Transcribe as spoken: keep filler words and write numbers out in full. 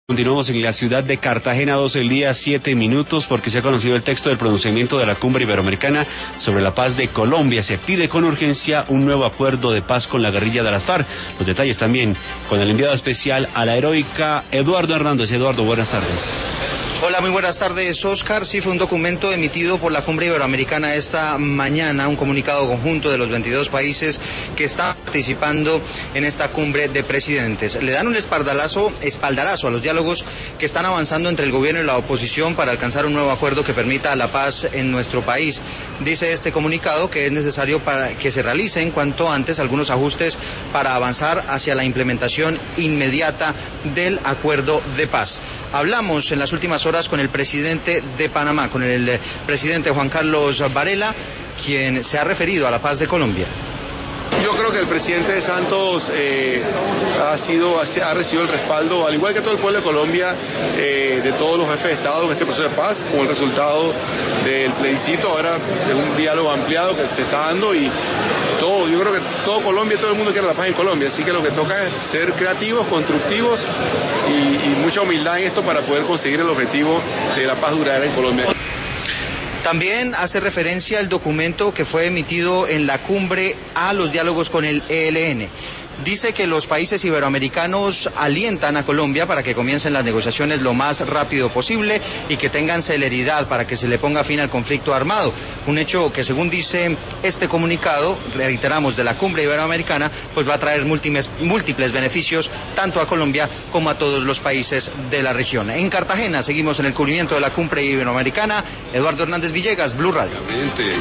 Continuamos en la ciudad de Cartagena, doce del día, siete minutos, porque se ha conocido el texto del pronunciamiento de la Cumbre Iberoamericana sobre la paz de Colombia. Se pide con urgencia un nuevo acuerdo de paz con la guerrilla de las FARC. Los detalles también con el enviado especial a la heroica Eduardo Hernández. Eduardo, buenas tardes. Hola, muy buenas tardes, Oscar. Sí, fue un documento emitido por la Cumbre Iberoamericana esta mañana, un comunicado conjunto de los veintidós países que están participando en esta cumbre de presidentes. Le dan un espaldarazo, espaldarazo a los diálogos que están avanzando entre el gobierno y la oposición para alcanzar un nuevo acuerdo que permita la paz en nuestro país. Dice este comunicado que es necesario para que se realicen cuanto antes algunos ajustes para avanzar hacia la implementación inmediata del acuerdo de paz. Hablamos en las últimas horas con el presidente de Panamá, con el eh, presidente Juan Carlos Varela, quien se ha referido a la paz de Colombia. Yo creo que el presidente Santos eh, ha sido ha recibido el respaldo, al igual que todo el pueblo de Colombia, eh, de todos los jefes de Estado en este proceso de paz, con el resultado del plebiscito, ahora de un diálogo ampliado que se está dando y todo, yo creo que todo Colombia, todo el mundo quiere la paz en Colombia, así que lo que toca es ser creativos, constructivos y, y mucha humildad en esto para poder conseguir el objetivo de la paz duradera en Colombia. También hace referencia al documento que fue emitido en la cumbre a los diálogos con el E L N. Dice que los países iberoamericanos alientan a Colombia para que comiencen las negociaciones lo más rápido posible y que tengan celeridad para que se le ponga fin al conflicto armado. Un hecho que, según dice este comunicado, reiteramos, de la cumbre iberoamericana, pues va a traer múltiples, múltiples beneficios tanto a Colombia como a todos los países de la región. En Cartagena seguimos en el cubrimiento de la cumbre iberoamericana. Eduardo Hernández Villegas, Blue Radio.